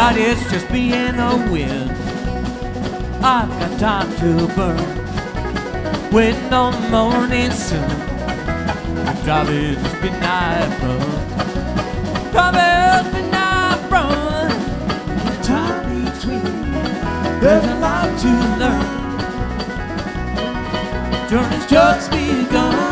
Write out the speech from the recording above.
night, it's just me and the wind. I've got time to burn, waiting on the morning sun. Driving this midnight run, driving this midnight run. The time between, there's a lot to learn. Journey's just begun.